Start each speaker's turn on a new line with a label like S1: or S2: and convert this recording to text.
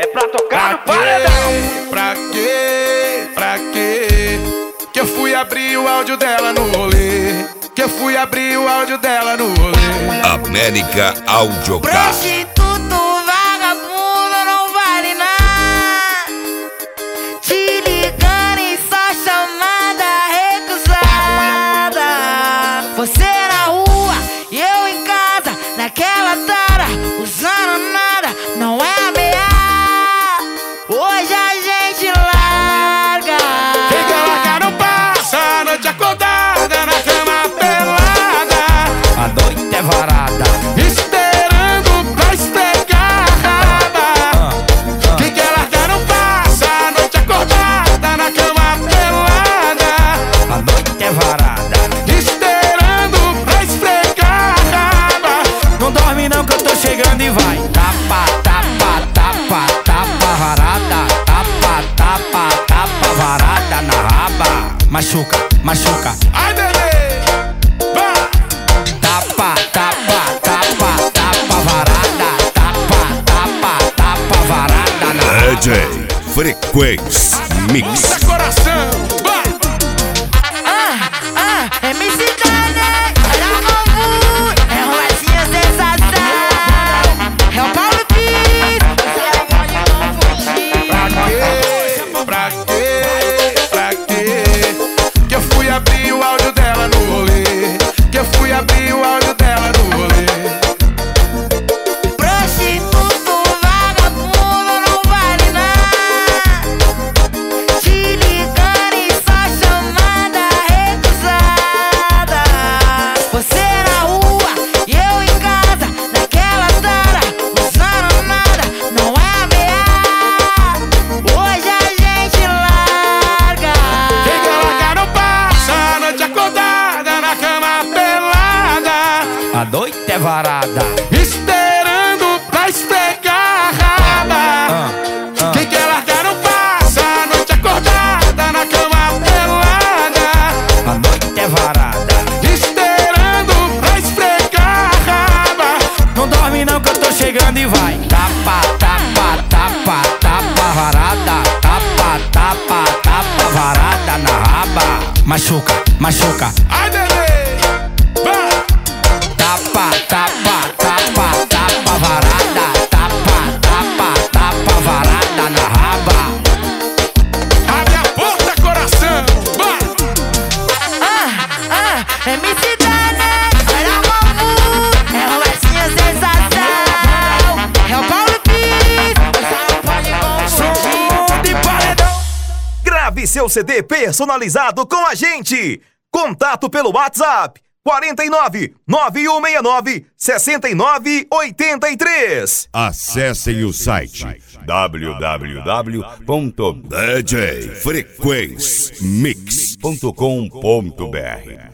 S1: é pra tocar no paredão.
S2: Pra quê? Que eu fui abrir o áudio dela no rolê. Que eu fui abrir o áudio dela no rolê.
S3: América Audiocar.
S4: Prostituto, vagabundo, não vale nada. Te ligando e só chamada recusada. Você na rua e eu em casa, naquela tara, usando nada, não é ameaça. Hoje a gente larga.
S2: Quem quer largar não passa a noite acordada na cama pelada.
S1: A noite é varada,
S2: Esperando pra esfregar a raba. Quem quer largar não passa a noite acordada na cama pelada.
S1: a noite é varada.
S2: Esperando pra esfregar a raba.
S1: Não dorme não que eu tô chegando e vai. Tapa, tapa, tapa, tapa varada. Tapa, tapa, tapa varada na raba. Machuca, machuca.
S2: Ai, bebê, vai.
S1: Tapa, tapa, tapa, tapa varada. Tapa, tapa, tapa varada na raba.
S3: DJ Frequência Mix.
S2: Muita coração, vai.
S4: MC Dane, olha a mão, é Roletinha sensação. É o Paulo Pires, você pode não fugir.
S2: Pra quê? Que eu fui abrir o áudio dela no rolê. Que eu fui abrir o áudio dela no rolê.
S4: Prostituto, vagabundo, não vale nada. Te ligando e só chamada recusada. Você na rua e eu em casa, naquela tara, usando nada, não é ameaça. Hoje a gente larga.
S2: Quem quer largar não passa a noite acordada na cama pelada.
S1: A noite é varada.
S2: Esperando pra esfregar a raba. Quem quer largar não passa a noite acordada na cama pelada.
S1: A noite é varada.
S2: Esperando pra esfregar a raba.
S1: Não dorme não que eu tô chegando e vai. Tapa, tapa, tapa, tapa varada. Tapa, tapa, tapa varada na raba. Machuca, machuca.
S2: Ai, bebê, vai.
S1: Tapa, tapa, tapa, tapa varada. Tapa, tapa, tapa varada na raba.
S2: Abre a porta, coração, vai.
S4: MC Dane, olha a mão, é Roletinha sensação. É o Paulo Pires, você não pode confundir.
S1: Som de paredão.
S5: Grave seu CD personalizado com a gente. Contato pelo WhatsApp 49 9169 6983.
S3: Acessem o site www.djfrequencemix.com.br.